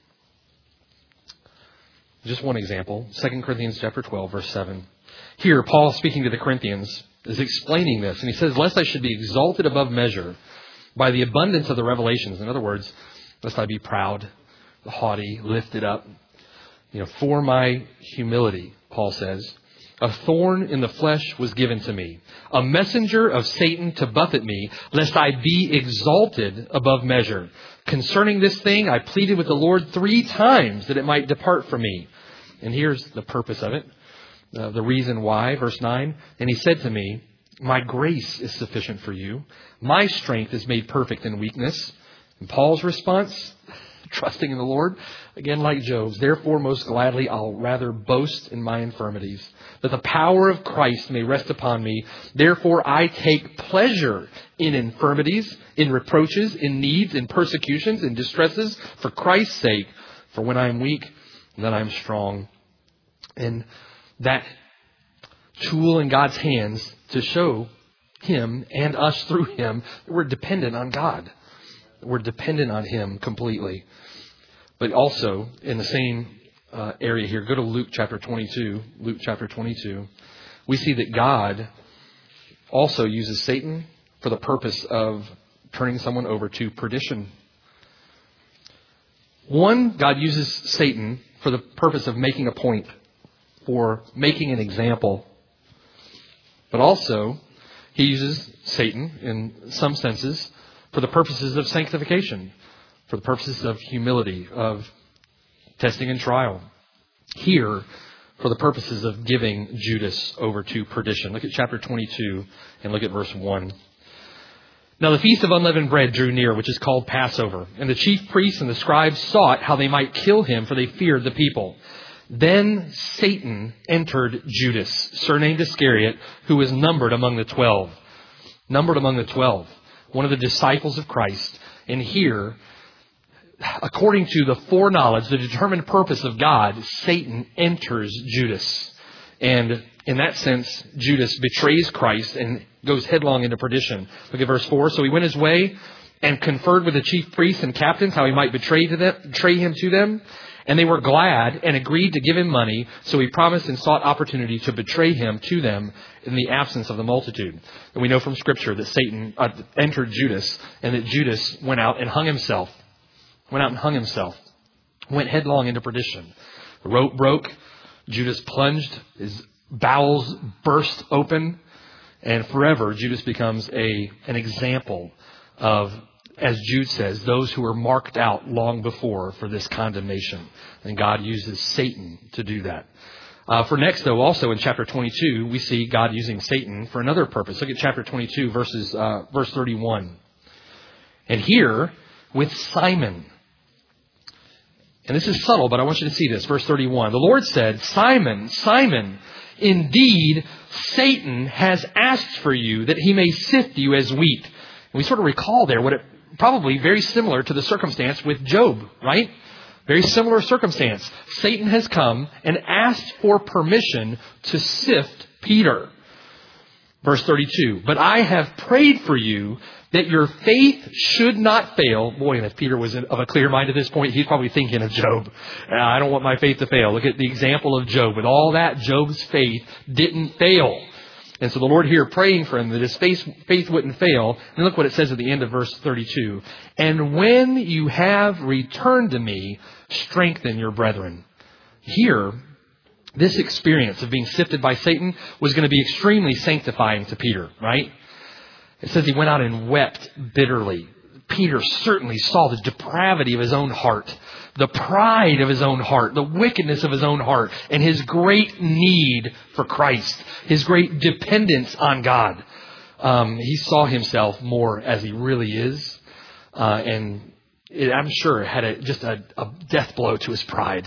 Just one example. Second Corinthians chapter twelve, verse seven. Here, Paul, speaking to the Corinthians, is explaining this. And he says, lest I should be exalted above measure by the abundance of the revelations. In other words, lest I be proud, haughty, lifted up. You know, for my humility, Paul says, a thorn in the flesh was given to me, a messenger of Satan to buffet me, lest I be exalted above measure. Concerning this thing, I pleaded with the Lord three times that it might depart from me. And here's the purpose of it, uh, the reason why, verse nine. And he said to me, my grace is sufficient for you. My strength is made perfect in weakness. And Paul's response, trusting in the Lord, again like Job's, therefore most gladly I'll rather boast in my infirmities, that the power of Christ may rest upon me. Therefore I take pleasure in infirmities, in reproaches, in needs, in persecutions, in distresses, for Christ's sake. For when I am weak, then I am strong. And that tool in God's hands to show Him and us through Him that we're dependent on God. We're dependent on Him completely. But also, in the same uh, area here, go to Luke chapter twenty-two. Luke chapter twenty-two. We see that God also uses Satan for the purpose of turning someone over to perdition. One, God uses Satan for the purpose of making a point, for making an example. But also, He uses Satan, in some senses, for the purposes of sanctification, for the purposes of humility, of testing and trial. Here, for the purposes of giving Judas over to perdition. Look at chapter twenty-two and look at verse one. Now the feast of unleavened bread drew near, which is called Passover. And the chief priests and the scribes sought how they might kill him, for they feared the people. Then Satan entered Judas, surnamed Iscariot, who was numbered among the twelve. Numbered among the twelve. One of the disciples of Christ. And here, according to the foreknowledge, the determined purpose of God, Satan enters Judas. And in that sense, Judas betrays Christ and goes headlong into perdition. Look at verse four. So he went his way and conferred with the chief priests and captains how he might betray to them, betray him to them. And they were glad and agreed to give him money. So he promised and sought opportunity to betray him to them in the absence of the multitude. And we know from Scripture that Satan uh, entered Judas and that Judas went out and hung himself. Went out and hung himself. Went headlong into perdition. The rope broke. Judas plunged. His bowels burst open. And forever, Judas becomes a an example of, as Jude says, those who were marked out long before for this condemnation. And God uses Satan to do that. Uh, for next, though, also in chapter twenty-two, we see God using Satan for another purpose. Look at chapter twenty-two, verses uh, verse thirty-one. And here, with Simon. And this is subtle, but I want you to see this. Verse thirty-one. The Lord said, Simon, Simon, indeed, Satan has asked for you that he may sift you as wheat. And we sort of recall there what it probably very similar to the circumstance with Job, right? Very similar circumstance. Satan has come and asked for permission to sift Peter. Verse thirty-two. But I have prayed for you that your faith should not fail. Boy, and if Peter was of a clear mind at this point, he's probably thinking of Job. I don't want my faith to fail. Look at the example of Job. With all that, Job's faith didn't fail. And so the Lord here praying for him that his faith, faith wouldn't fail. And look what it says at the end of verse thirty-two. And when you have returned to me, strengthen your brethren. Here, this experience of being sifted by Satan was going to be extremely sanctifying to Peter, right? It says he went out and wept bitterly. Peter certainly saw the depravity of his own heart, the pride of his own heart, the wickedness of his own heart, and his great need for Christ, his great dependence on God. Um, he saw himself more as he really is, uh, and it, I'm sure had a, just a, a death blow to his pride.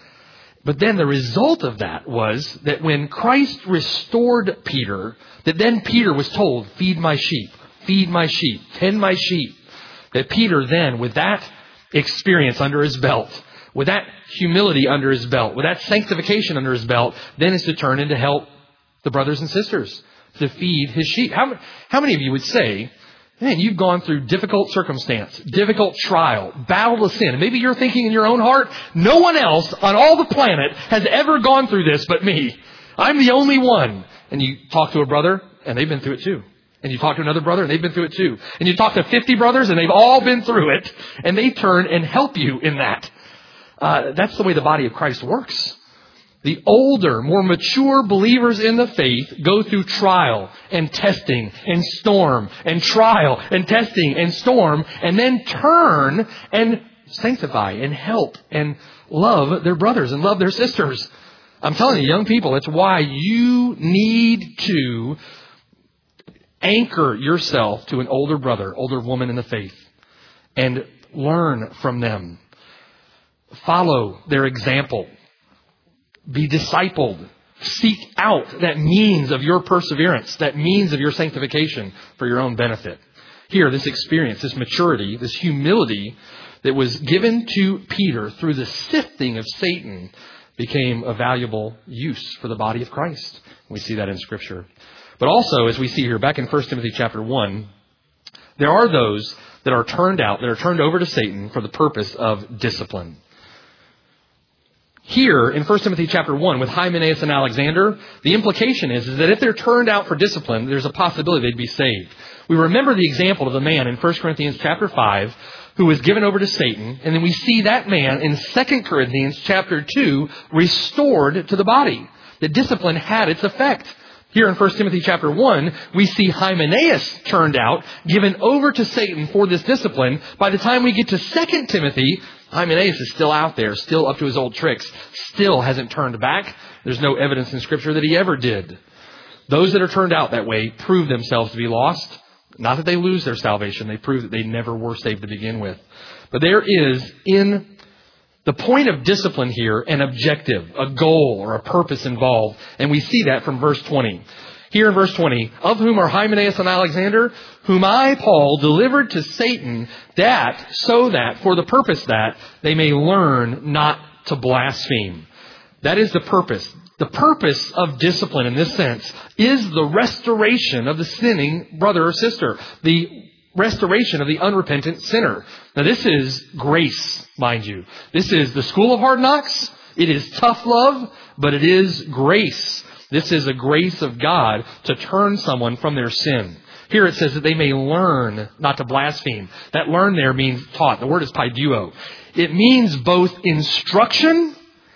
But then the result of that was that when Christ restored Peter, that then Peter was told, feed my sheep, feed my sheep, tend my sheep. That Peter then, with that experience under his belt, with that humility under his belt, with that sanctification under his belt, then is to turn and to help the brothers and sisters, to feed his sheep. How, how many of you would say, man, you've gone through difficult circumstance, difficult trial, battle to sin. And maybe you're thinking in your own heart, no one else on all the planet has ever gone through this but me. I'm the only one. And you talk to a brother, and they've been through it too. And you talk to another brother, and they've been through it too. And you talk to fifty brothers, and they've all been through it. And they turn and help you in that. Uh, that's the way the body of Christ works. The older, more mature believers in the faith go through trial and testing and storm and trial and testing and storm, and then turn and sanctify and help and love their brothers and love their sisters. I'm telling you, young people, it's why you need to anchor yourself to an older brother, older woman in the faith, and learn from them. Follow their example. Be discipled. Seek out that means of your perseverance, that means of your sanctification for your own benefit. Here, this experience, this maturity, this humility that was given to Peter through the sifting of Satan became a valuable use for the body of Christ. We see that in Scripture. But also, as we see here, back in First Timothy chapter one, there are those that are turned out, that are turned over to Satan for the purpose of discipline. Here, in First Timothy chapter one, with Hymenaeus and Alexander, the implication is, is that if they're turned out for discipline, there's a possibility they'd be saved. We remember the example of the man in First Corinthians chapter five who was given over to Satan, and then we see that man in Second Corinthians chapter two restored to the body. The discipline had its effect. Here in First Timothy chapter one, we see Hymenaeus turned out, given over to Satan for this discipline. By the time we get to Second Timothy, Hymenaeus is still out there, still up to his old tricks, still hasn't turned back. There's no evidence in Scripture that he ever did. Those that are turned out that way prove themselves to be lost. Not that they lose their salvation. They prove that they never were saved to begin with. But there is, in the point of discipline here, an objective, a goal, or a purpose involved. And we see that from verse twenty. Here in verse twenty, of whom are Hymenaeus and Alexander, whom I, Paul, delivered to Satan, that, so that, for the purpose that, they may learn not to blaspheme. That is the purpose. The purpose of discipline in this sense is the restoration of the sinning brother or sister. The restoration of the unrepentant sinner. Now this is grace, mind you. This is the school of hard knocks. It is tough love, but it is grace. This is a grace of God to turn someone from their sin. Here it says that they may learn not to blaspheme. That learn there means taught. The word is paiduo. It means both instruction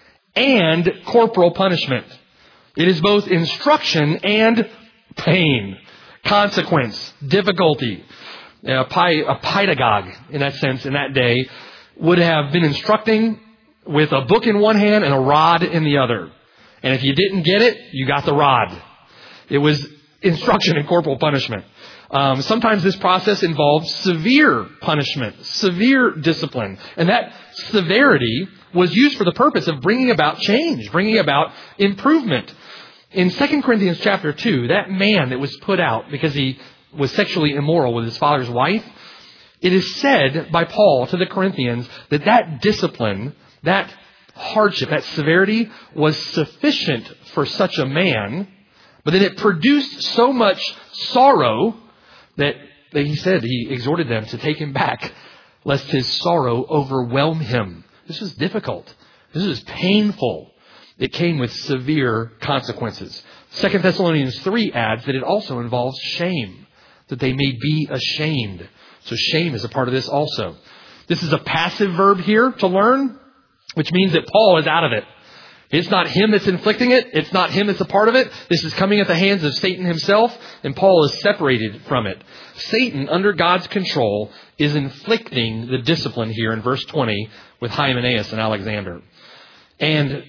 and corporal punishment. It is both instruction and pain, consequence, difficulty. A, pi, a pedagogue, in that sense, in that day, would have been instructing with a book in one hand and a rod in the other. And if you didn't get it, you got the rod. It was instruction and corporal punishment. Um, sometimes this process involved severe punishment, severe discipline. And that severity was used for the purpose of bringing about change, bringing about improvement. In Second Corinthians chapter two, that man that was put out because he was sexually immoral with his father's wife, it is said by Paul to the Corinthians that that discipline, that hardship, that severity was sufficient for such a man, but that it produced so much sorrow that, that he said, he exhorted them to take him back, lest his sorrow overwhelm him. This was difficult. This was painful. It came with severe consequences. Second Thessalonians three adds that it also involves shame, that they may be ashamed. So shame is a part of this also. This is a passive verb here, to learn, which means that Paul is out of it. It's not him that's inflicting it. It's not him that's a part of it. This is coming at the hands of Satan himself, and Paul is separated from it. Satan, under God's control, is inflicting the discipline here in verse twenty with Hymenaeus and Alexander. And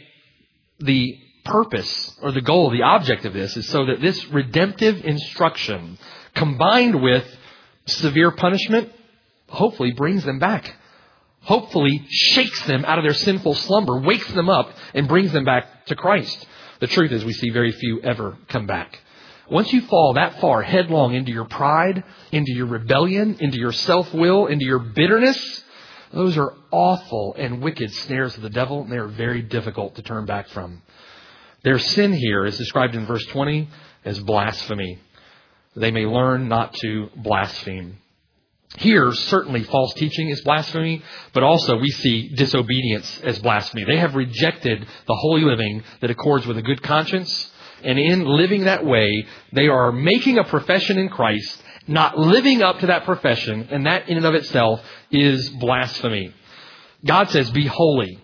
the purpose or the goal, the object of this is so that this redemptive instruction combined with severe punishment hopefully brings them back. Hopefully shakes them out of their sinful slumber, wakes them up, and brings them back to Christ. The truth is we see very few ever come back. Once you fall that far headlong into your pride, into your rebellion, into your self-will, into your bitterness, those are awful and wicked snares of the devil, and they are very difficult to turn back from. Their sin here is described in verse twenty as blasphemy. They may learn not to blaspheme. Here, certainly false teaching is blasphemy, but also we see disobedience as blasphemy. They have rejected the holy living that accords with a good conscience, and in living that way, they are making a profession in Christ, not living up to that profession, and that in and of itself is blasphemy. God says, be holy.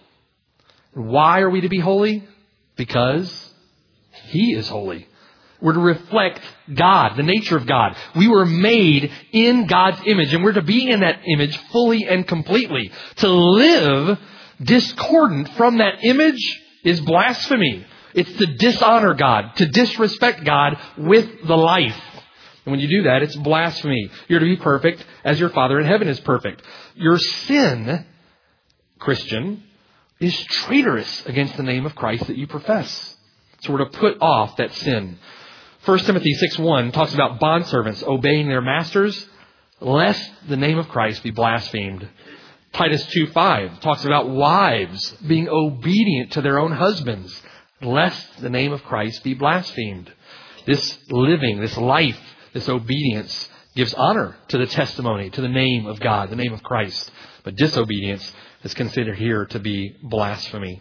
Why are we to be holy? Because He is holy. We're to reflect God, the nature of God. We were made in God's image, and we're to be in that image fully and completely. To live discordant from that image is blasphemy. It's to dishonor God, to disrespect God with the life. And when you do that, it's blasphemy. You're to be perfect as your Father in heaven is perfect. Your sin, Christian, is traitorous against the name of Christ that you profess. So we're to put off that sin. First Timothy six one talks about bondservants obeying their masters, lest the name of Christ be blasphemed. Titus two five talks about wives being obedient to their own husbands, lest the name of Christ be blasphemed. This living, this life, this obedience gives honor to the testimony, to the name of God, the name of Christ. But disobedience is considered here to be blasphemy.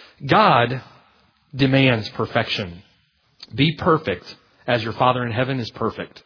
God demands perfection. Be perfect as your Father in heaven is perfect.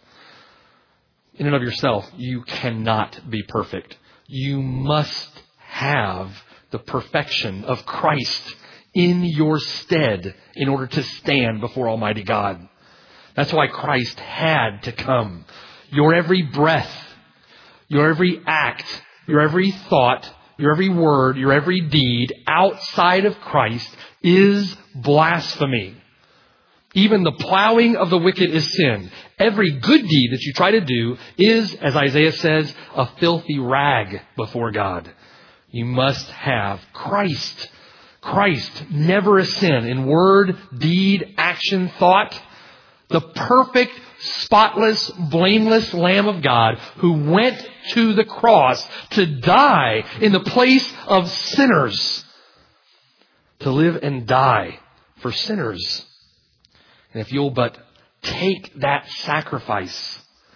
In and of yourself, you cannot be perfect. You must have the perfection of Christ in your stead in order to stand before Almighty God. That's why Christ had to come. Your every breath, your every act, your every thought, your every word, your every deed outside of Christ is blasphemy. Even the plowing of the wicked is sin. Every good deed that you try to do is, as Isaiah says, a filthy rag before God. You must have Christ. Christ, never a sin in word, deed, action, thought. The perfect, spotless, blameless Lamb of God who went to the cross to die in the place of sinners. To live and die for sinners. And if you'll but take that sacrifice,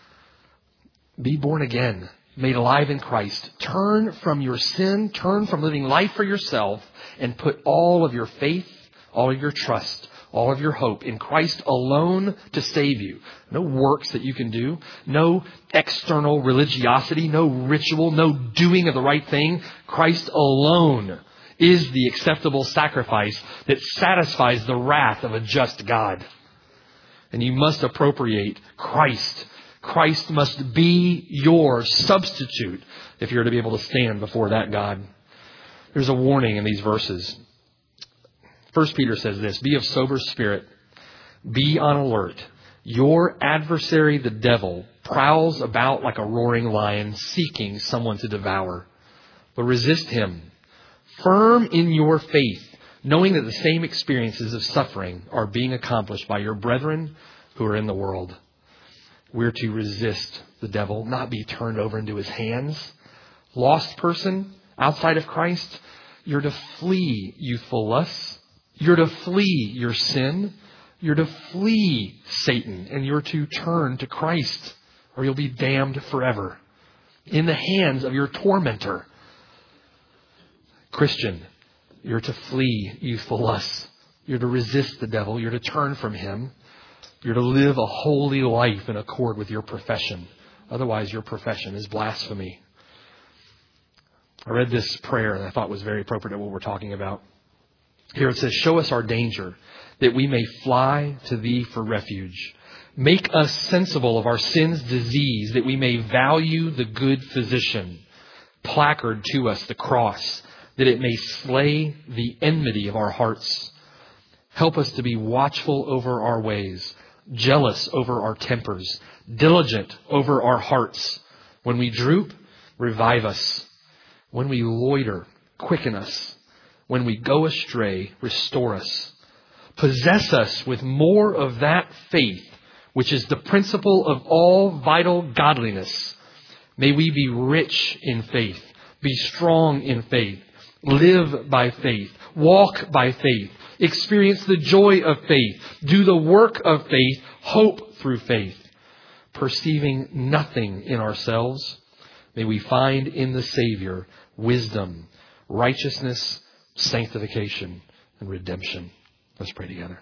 be born again, made alive in Christ, turn from your sin, turn from living life for yourself, and put all of your faith, all of your trust, all of your hope in Christ alone to save you. No works that you can do, no external religiosity, no ritual, no doing of the right thing. Christ alone is the acceptable sacrifice that satisfies the wrath of a just God. And you must appropriate Christ. Christ must be your substitute if you're to be able to stand before that God. There's a warning in these verses. First Peter says this, be of sober spirit, be on alert. Your adversary, the devil, prowls about like a roaring lion, seeking someone to devour. But resist him, firm in your faith, knowing that the same experiences of suffering are being accomplished by your brethren who are in the world. We're to resist the devil, not be turned over into his hands. Lost person outside of Christ, you're to flee youthful lusts. You're to flee your sin. You're to flee Satan, and you're to turn to Christ, or you'll be damned forever in the hands of your tormentor. Christian, you're to flee youthful lusts. You're to resist the devil. You're to turn from him. You're to live a holy life in accord with your profession. Otherwise, your profession is blasphemy. I read this prayer and I thought it was very appropriate to what we're talking about. Here it says, show us our danger, that we may fly to thee for refuge. Make us sensible of our sin's disease, that we may value the good physician. Placard to us the cross, that it may slay the enmity of our hearts. Help us to be watchful over our ways, jealous over our tempers, diligent over our hearts. When we droop, revive us. When we loiter, quicken us. When we go astray, restore us. Possess us with more of that faith, which is the principle of all vital godliness. May we be rich in faith, be strong in faith, live by faith, walk by faith, experience the joy of faith, do the work of faith, hope through faith. Perceiving nothing in ourselves, may we find in the Savior wisdom, righteousness, sanctification, and redemption. Let's pray together.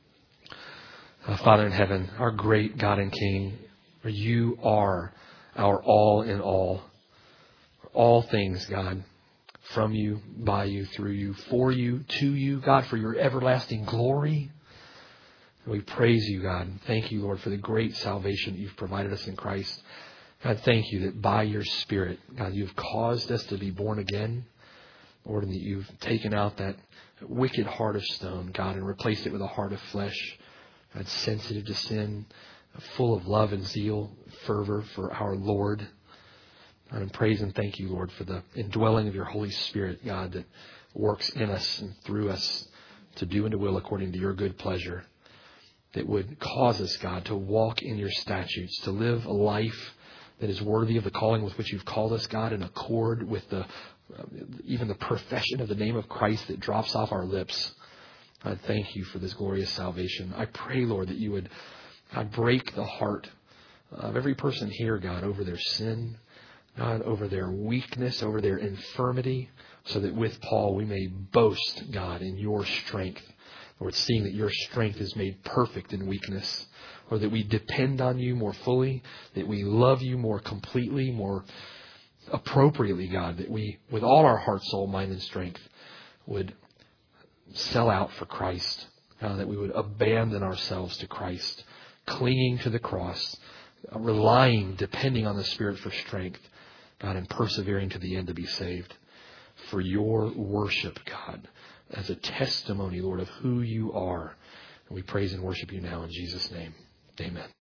Uh, Father in heaven, our great God and King, you are our all in all. All things, God, from you, by you, through you, for you, to you, God, for your everlasting glory. We praise you, God. Thank you, Lord, for the great salvation that you've provided us in Christ. God, thank you that by your Spirit, God, you've caused us to be born again. Lord, and that you've taken out that wicked heart of stone, God, and replaced it with a heart of flesh, God, sensitive to sin, full of love and zeal, fervor for our Lord. God, and praise and thank you, Lord, for the indwelling of your Holy Spirit, God, that works in us and through us to do and to will according to your good pleasure, that would cause us, God, to walk in your statutes, to live a life that is worthy of the calling with which you've called us, God, in accord with the even the profession of the name of Christ that drops off our lips. God, thank you for this glorious salvation. I pray, Lord, that you would, God, break the heart of every person here, God, over their sin, God, over their weakness, over their infirmity, so that with Paul we may boast, God, in your strength. Lord, seeing that your strength is made perfect in weakness, or that we depend on you more fully, that we love you more completely, more appropriately, God, that we, with all our heart, soul, mind, and strength, would sell out for Christ, God, that we would abandon ourselves to Christ, clinging to the cross, relying, depending on the Spirit for strength, God, and persevering to the end to be saved. for your worship, God, as a testimony, Lord, of who you are. And we praise and worship you now in Jesus' name. Amen.